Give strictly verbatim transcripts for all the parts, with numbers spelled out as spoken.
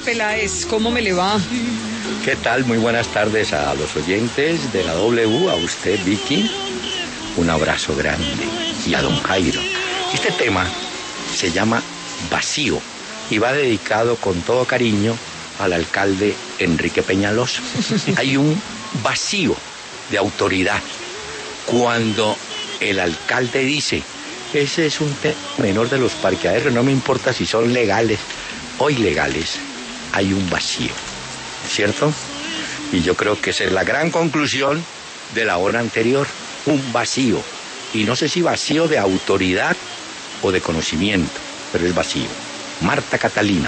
Peláez, ¿cómo me le va? ¿Qué tal? Muy buenas tardes a los oyentes de la W, a usted, Vicky. Un abrazo grande. Y a don Jairo. Este tema se llama Vacío y va dedicado con todo cariño al alcalde Enrique Peñalosa. Hay un vacío de autoridad cuando el alcalde dice: ese es un tema menor de los parqueaderos, no me importa si son legales o ilegales, hay un vacío, ¿cierto? Y yo creo que esa es la gran conclusión de la hora anterior, un vacío. Y no sé si vacío de autoridad o de conocimiento, pero es vacío. Marta Catalina.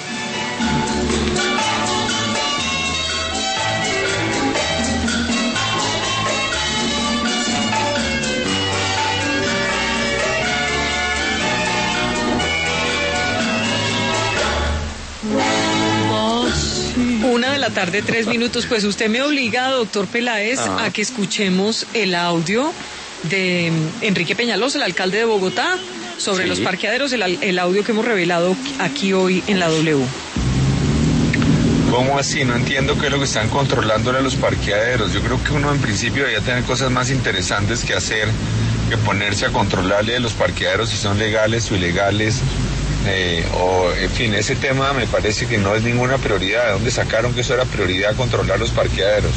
Una de la tarde, tres minutos. Pues usted me obliga, doctor Peláez, ah. a que escuchemos el audio de Enrique Peñalosa, el alcalde de Bogotá, sobre sí. los parqueaderos, el, el audio que hemos revelado aquí hoy en la W. ¿Cómo así? No entiendo qué es lo que están controlando a los parqueaderos. Yo creo que uno en principio debería tener cosas más interesantes que hacer que ponerse a controlarle a los parqueaderos si son legales o ilegales. Eh, o en fin, ese tema me parece que no es ninguna prioridad. ¿De dónde sacaron que eso era prioridad, controlar los parqueaderos?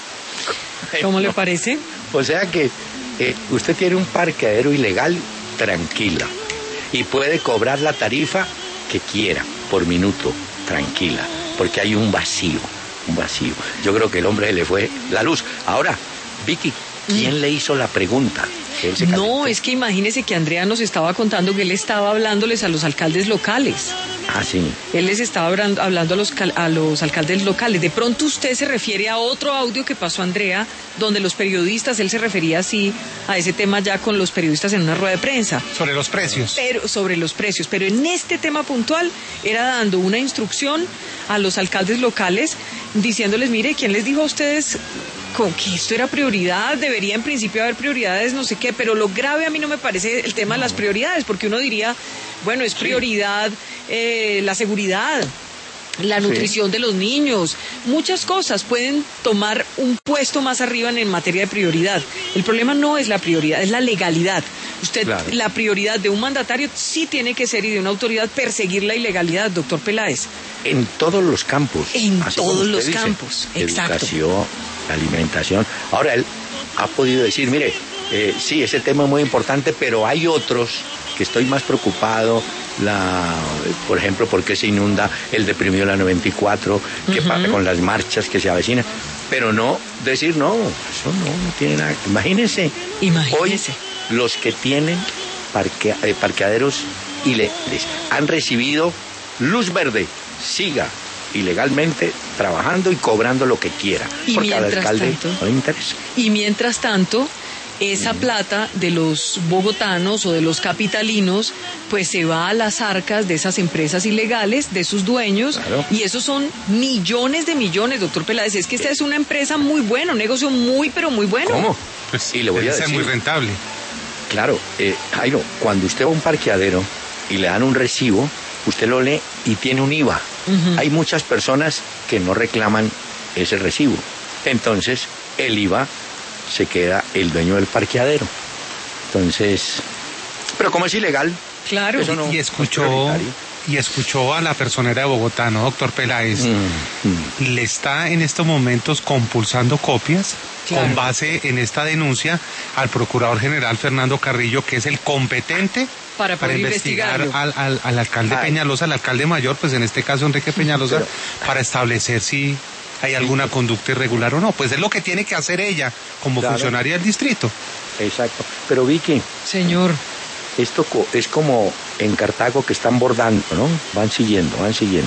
¿Cómo le parece? O sea que eh, usted tiene un parqueadero ilegal, tranquila, y puede cobrar la tarifa que quiera por minuto, tranquila, porque hay un vacío, un vacío. Yo creo que el hombre le fue la luz. Ahora, Vicky, ¿quién mm. le hizo la pregunta? No, es que imagínese que Andrea nos estaba contando que él estaba hablándoles a los alcaldes locales. Ah, sí. Él les estaba hablando a los, a los alcaldes locales. De pronto usted se refiere a otro audio que pasó Andrea, donde los periodistas, él se refería así a ese tema ya con los periodistas en una rueda de prensa. Sobre los precios. Pero, sobre los precios. Pero en este tema puntual era dando una instrucción a los alcaldes locales, diciéndoles, mire, ¿quién les dijo a ustedes con que esto era prioridad? Debería en principio haber prioridades, no sé qué, pero lo grave a mí no me parece el tema de las prioridades, porque uno diría, bueno, es prioridad eh, la seguridad, la nutrición sí. de los niños, muchas cosas pueden tomar un puesto más arriba en, en materia de prioridad. El problema no es la prioridad, es la legalidad. Usted, claro. La prioridad de un mandatario sí tiene que ser, y de una autoridad, perseguir la ilegalidad, doctor Peláez. En todos los campos. En todos los dice. campos, exacto. Educación, alimentación. Ahora él ha podido decir, mire, eh, sí, ese tema es muy importante, pero hay otros que estoy más preocupado, la, por ejemplo, por qué se inunda el deprimido la noventa y cuatro, qué uh-huh. pasa con las marchas que se avecinan, pero no decir, no, eso no, no tiene nada. Imagínense, Imagínense. Hoy los que tienen parquea, eh, parqueaderos ilegales han recibido luz verde, siga ilegalmente trabajando y cobrando lo que quiera, y porque al alcalde tanto, no le interesa. Y mientras tanto, esa plata de los bogotanos o de los capitalinos, pues se va a las arcas de esas empresas ilegales, de sus dueños, claro. Y esos son millones de millones, doctor Peláez. Es que esta es una empresa muy buena, un negocio muy, pero muy bueno. ¿Cómo? Pues, y le voy a decir, muy rentable. Claro, eh, Jairo, cuando usted va a un parqueadero y le dan un recibo, usted lo lee y tiene un I V A. Uh-huh. Hay muchas personas que no reclaman ese recibo. Entonces, el I V A se queda el dueño del parqueadero. Entonces, pero como es ilegal, claro. Eso no, y escuchó no y escuchó a la personera de Bogotá, ¿no, doctor Peláez? Mm, mm. Le está en estos momentos compulsando copias, claro. Con base en esta denuncia al procurador general Fernando Carrillo, que es el competente para, para investigar al, al, al alcalde Ay. Peñalosa, al alcalde mayor, pues en este caso Enrique Peñalosa, pero, para establecer si hay alguna conducta irregular o no. Pues es lo que tiene que hacer ella como claro. funcionaria del distrito. Exacto. Pero Vicky. Señor. Esto es como en Cartago que están bordando, ¿no? Van siguiendo, van siguiendo.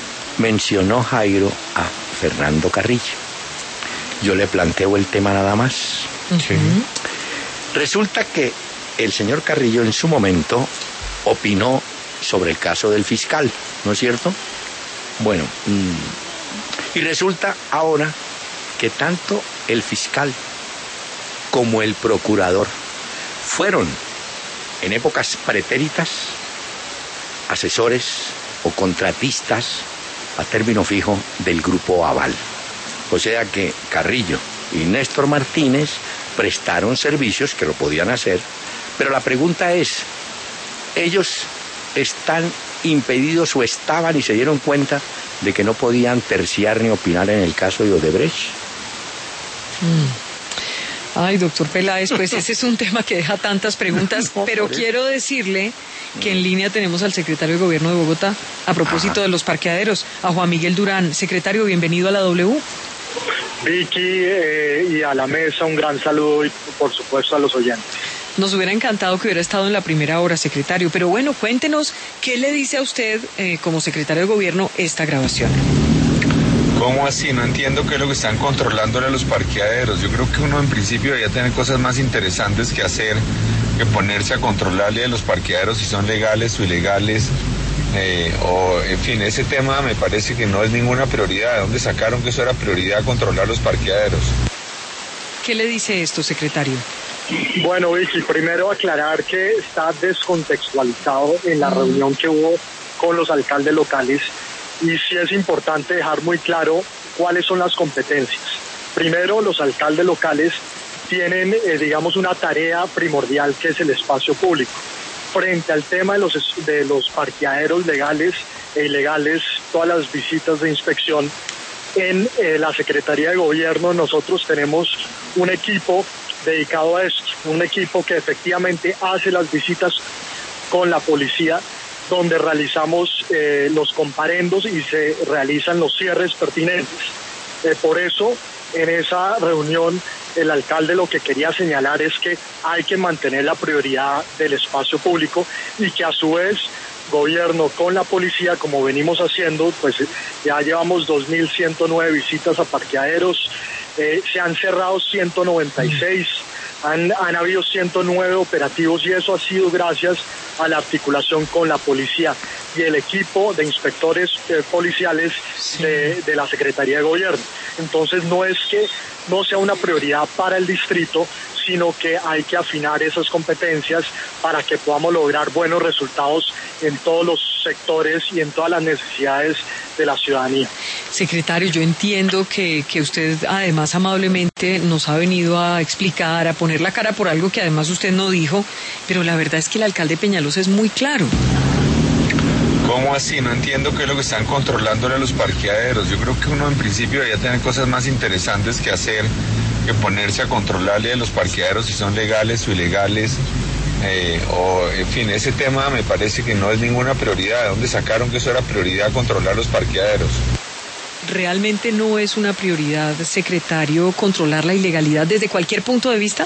Mencionó Jairo a Fernando Carrillo. Yo le planteo el tema nada más. Uh-huh. Resulta que el señor Carrillo en su momento opinó sobre el caso del fiscal, ¿no es cierto? Bueno, mmm, y resulta ahora que tanto el fiscal como el procurador fueron en épocas pretéritas asesores o contratistas a término fijo del Grupo Aval. O sea que Carrillo y Néstor Martínez prestaron servicios que lo podían hacer, pero la pregunta es, ¿ellos están impedidos o estaban y se dieron cuenta de que no podían terciar ni opinar en el caso de Odebrecht? Mm. Ay, doctor Peláez, pues ese es un tema que deja tantas preguntas, no, pero quiero decirle que en línea tenemos al secretario de Gobierno de Bogotá, a propósito Ajá. de los parqueaderos, a Juan Miguel Durán. Secretario, bienvenido a la W. Vicky, eh, y a la mesa un gran saludo y por supuesto a los oyentes. Nos hubiera encantado que hubiera estado en la primera hora, secretario, pero bueno, cuéntenos qué le dice a usted eh, como secretario de Gobierno esta grabación. ¿Cómo así? No entiendo qué es lo que están controlando a los parqueaderos. Yo creo que uno en principio debería tener cosas más interesantes que hacer que ponerse a controlarle a los parqueaderos si son legales o ilegales. Eh, o en fin, ese tema me parece que no es ninguna prioridad. ¿De dónde sacaron que eso era prioridad, controlar los parqueaderos? ¿Qué le dice esto, secretario? Bueno, Vicky, primero aclarar que está descontextualizado en la reunión que hubo con los alcaldes locales. Y sí es importante dejar muy claro cuáles son las competencias. Primero, los alcaldes locales tienen, eh, digamos, una tarea primordial que es el espacio público. Frente al tema de los, de los parqueaderos legales e ilegales, todas las visitas de inspección, en eh, la Secretaría de Gobierno nosotros tenemos un equipo dedicado a esto, un equipo que efectivamente hace las visitas con la policía, donde realizamos eh, los comparendos y se realizan los cierres pertinentes. Eh, por eso, en esa reunión, el alcalde lo que quería señalar es que hay que mantener la prioridad del espacio público y que a su vez, gobierno con la policía, como venimos haciendo, pues ya llevamos dos mil ciento nueve visitas a parqueaderos, eh, se han cerrado ciento noventa y seis, han, han habido ciento nueve operativos y eso ha sido gracias a la articulación con la policía y el equipo de inspectores eh, policiales sí. de, de la Secretaría de Gobierno. Entonces no es que no sea una prioridad para el distrito, sino que hay que afinar esas competencias para que podamos lograr buenos resultados en todos los sectores y en todas las necesidades de la ciudadanía. Secretario, yo entiendo que, que usted además amablemente nos ha venido a explicar, a poner la cara por algo que además usted no dijo, pero la verdad es que el alcalde Peñalosa es muy claro. ¿Cómo así? No entiendo qué es lo que están controlando a los parqueaderos. Yo creo que uno en principio debería tener cosas más interesantes que hacer que ponerse a controlarle a los parqueaderos si son legales o ilegales. Eh, o en fin, ese tema me parece que no es ninguna prioridad. ¿De dónde sacaron que eso era prioridad, controlar los parqueaderos? ¿Realmente no es una prioridad, secretario, controlar la ilegalidad desde cualquier punto de vista?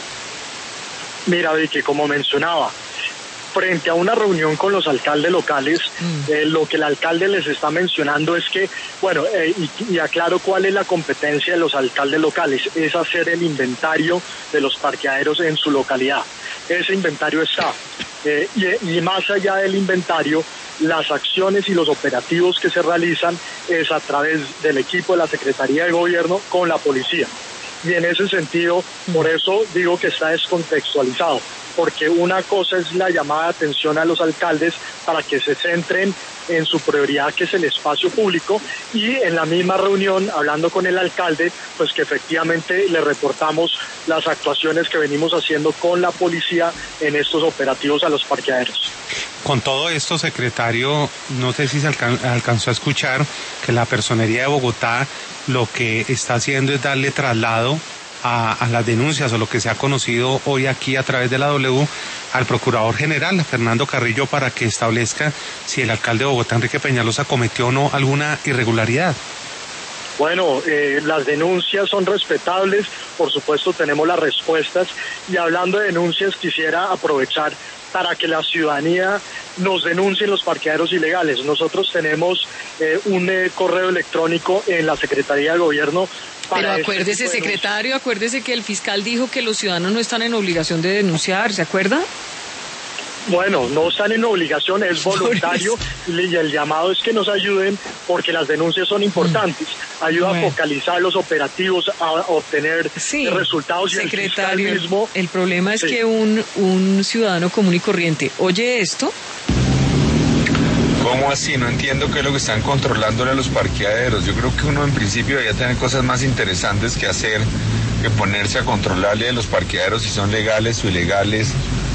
Mira, Vicky, como mencionaba, frente a una reunión con los alcaldes locales, mm. eh, lo que el alcalde les está mencionando es que, bueno, eh, y, y aclaro cuál es la competencia de los alcaldes locales, es hacer el inventario de los parqueaderos en su localidad. Ese inventario está. Eh, y, y más allá del inventario, las acciones y los operativos que se realizan es a través del equipo de la Secretaría de Gobierno con la policía. Y en ese sentido, por eso digo que está descontextualizado, porque una cosa es la llamada de atención a los alcaldes para que se centren en su prioridad, que es el espacio público, y en la misma reunión, hablando con el alcalde, pues que efectivamente le reportamos las actuaciones que venimos haciendo con la policía en estos operativos a los parqueaderos. Con todo esto, secretario, no sé si se alcan- alcanzó a escuchar que la Personería de Bogotá lo que está haciendo es darle traslado a, a las denuncias o lo que se ha conocido hoy aquí a través de la W al Procurador General, Fernando Carrillo, para que establezca si el alcalde de Bogotá, Enrique Peñalosa, cometió o no alguna irregularidad. Bueno, eh, las denuncias son respetables, por supuesto tenemos las respuestas, y hablando de denuncias quisiera aprovechar para que la ciudadanía nos denuncie los parqueaderos ilegales. Nosotros tenemos eh, un eh, correo electrónico en la Secretaría de Gobierno. Pero acuérdese, este secretario, acuérdese que el fiscal dijo que los ciudadanos no están en obligación de denunciar, ¿se acuerda? Bueno, no están en obligación, es voluntario, y el llamado es que nos ayuden porque las denuncias son importantes. Ayuda bueno. a focalizar los operativos, a obtener sí, resultados. Y secretario, el, mismo, el problema es sí. que un, un ciudadano común y corriente oye esto. ¿Cómo así? No entiendo qué es lo que están controlándole a los parqueaderos. Yo creo que uno en principio debería tener cosas más interesantes que hacer que ponerse a controlarle a los parqueaderos si son legales o ilegales.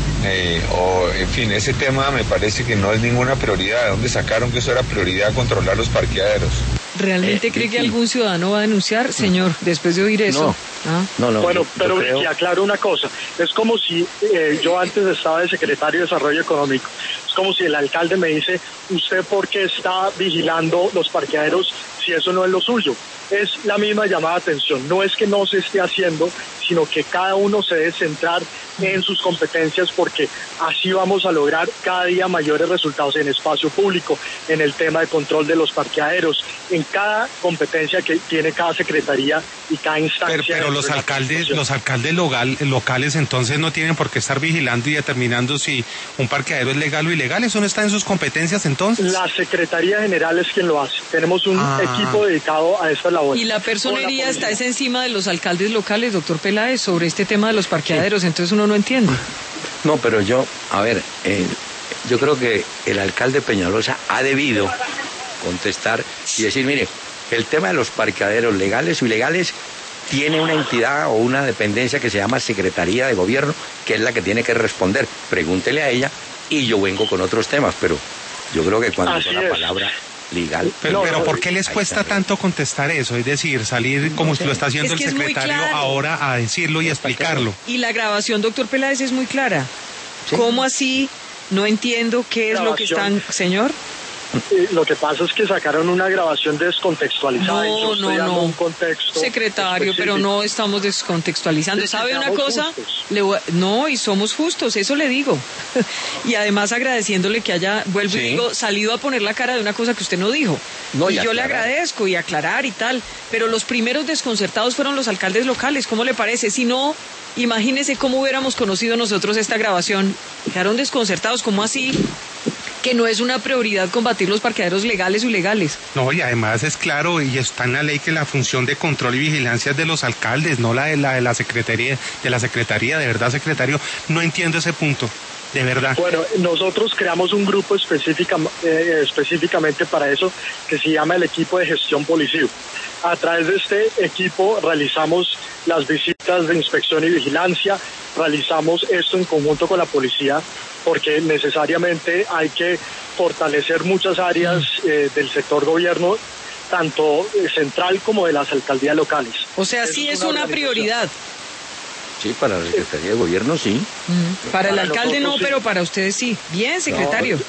Eh, o en fin, ese tema me parece que no es ninguna prioridad. ¿De dónde sacaron que eso era prioridad, controlar los parqueaderos? ¿Realmente eh, cree que algún ciudadano va a denunciar, señor, después de oír eso? No, ¿Ah? no, no. Bueno, yo, pero yo creo... y aclaro una cosa. Es como si eh, yo antes estaba de secretario de Desarrollo Económico. Es como si el alcalde me dice, ¿usted por qué está vigilando los parqueaderos si eso no es lo suyo? Es la misma llamada de atención. No es que no se esté haciendo, sino que cada uno se debe centrar en sus competencias, porque así vamos a lograr cada día mayores resultados en espacio público, en el tema de control de los parqueaderos, en cada competencia que tiene cada secretaría y cada instancia. Pero, pero los alcaldes, los alcaldes local, locales entonces no tienen por qué estar vigilando y determinando si un parqueadero es legal o ilegal. ¿Eso no está en sus competencias entonces? La Secretaría General es quien lo hace. Tenemos un ah. equipo dedicado a esta labor. Y la personería la está es encima de los alcaldes locales, doctor Peláez, sobre este tema de los parqueaderos. Sí. Entonces uno no entiende. No, pero yo, a ver, eh, yo creo que el alcalde Peñalosa ha debido contestar y decir, mire, el tema de los parqueaderos legales o ilegales tiene una entidad o una dependencia que se llama Secretaría de Gobierno, que es la que tiene que responder. Pregúntele a ella y yo vengo con otros temas, pero yo creo que cuando son la palabra legal... Pero, pero ¿por qué les cuesta tanto contestar eso? Es decir, salir como no, lo está haciendo es el secretario claro. ahora a decirlo y explicarlo. Y la grabación, doctor Peláez, es muy clara. ¿Sí? ¿Cómo así? No entiendo qué es grabación. Lo que están... Señor... Eh, lo que pasa es que sacaron una grabación descontextualizada. No, y yo estoy no, dando no. Un contexto secretario, específico. Pero no estamos descontextualizando. Sí, ¿sabe una cosa? Le voy a... No, y somos justos, eso le digo. Y además agradeciéndole que haya, vuelvo sí. y digo, salido a poner la cara de una cosa que usted no dijo. No, y, y yo aclarar. Le agradezco y aclarar y tal. Pero los primeros desconcertados fueron los alcaldes locales. ¿Cómo le parece? Si no, imagínese cómo hubiéramos conocido nosotros esta grabación. Quedaron desconcertados, ¿cómo así? Que no es una prioridad combatir los parqueaderos legales o ilegales. No, y además es claro, y está en la ley, que la función de control y vigilancia es de los alcaldes, no la de la, de la secretaría, de la secretaría, de verdad, secretario, no entiendo ese punto, de verdad. Bueno, nosotros creamos un grupo específica, eh, específicamente para eso, que se llama el equipo de gestión policial. A través de este equipo realizamos las visitas de inspección y vigilancia, realizamos esto en conjunto con la policía, porque necesariamente hay que fortalecer muchas áreas eh, del sector gobierno, tanto central como de las alcaldías locales. O sea, Eso sí es una, una prioridad. Sí, para la Secretaría de Gobierno sí. Mm. Para, para el alcalde no, sí. Pero para ustedes sí. Bien, secretario.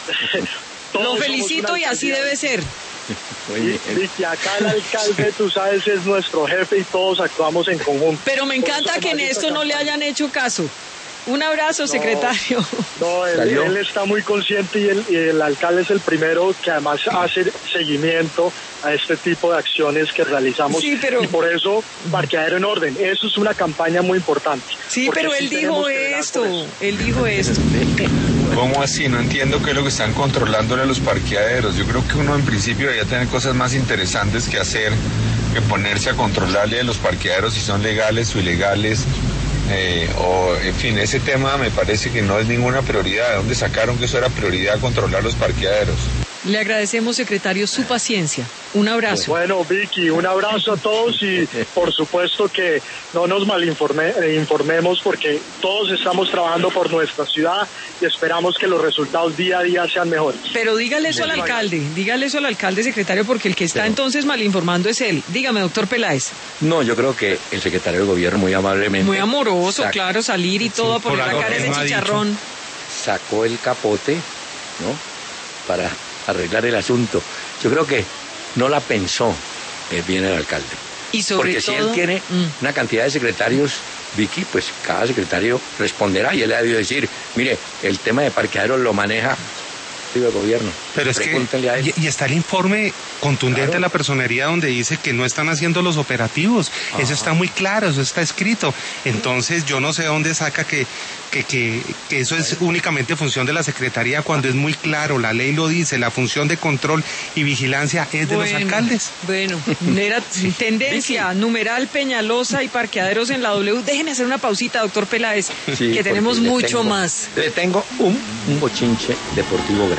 No, lo felicito y así debe ser. Y, y que acá el alcalde, tú sabes, es nuestro jefe y todos actuamos en conjunto. Pero me encanta que en esto no le hayan hecho caso. Un abrazo, no, secretario. No, él, él está muy consciente y el, y el alcalde es el primero que además hace seguimiento a este tipo de acciones que realizamos. Sí, pero... Y por eso, parqueadero en orden. Eso es una campaña muy importante. Sí, pero él sí dijo esto. Él dijo esto. ¿Cómo así? No entiendo qué es lo que están controlándole a los parqueaderos. Yo creo que uno en principio debería tener cosas más interesantes que hacer que ponerse a controlarle a los parqueaderos si son legales o ilegales. Eh, o en fin, ese tema me parece que no es ninguna prioridad. ¿De dónde sacaron que eso era prioridad, controlar los parqueaderos? Le agradecemos, secretario, su paciencia. Un abrazo. Bueno, Vicky, un abrazo a todos y por supuesto que no nos malinformemos, porque todos estamos trabajando por nuestra ciudad y esperamos que los resultados día a día sean mejores. Pero dígale eso al alcalde, dígale eso al alcalde, secretario, porque el que está entonces malinformando es él. Dígame, doctor Peláez. No, yo creo que el secretario de Gobierno muy amablemente... Muy amoroso, sac... claro, salir y todo, sí, a poner la cara de chicharrón. Sacó el capote, ¿no?, para arreglar el asunto. Yo creo que no la pensó eh, bien el alcalde. Y sobre Porque todo, si él tiene mm. una cantidad de secretarios, Vicky, pues cada secretario responderá y él le ha debido decir, mire, el tema de parqueaderos lo maneja el gobierno. Pero es que, y, y está el informe contundente claro. de la personería donde dice que no están haciendo los operativos. Ajá. Eso está muy claro, eso está escrito. Entonces yo no sé dónde saca que, que, que, que eso es únicamente función de la Secretaría, cuando es muy claro, la ley lo dice, la función de control y vigilancia es de bueno, los alcaldes. Bueno, era sí. tendencia, Vicky. Numeral Peñalosa y parqueaderos en la W. Déjeme hacer una pausita, doctor Peláez, sí, que tenemos mucho tengo, más. Le tengo un, un bochinche deportivo grande.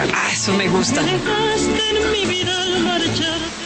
Bucaramanga. Ah, eso me gusta. Me dejaste en mi vida al marchar.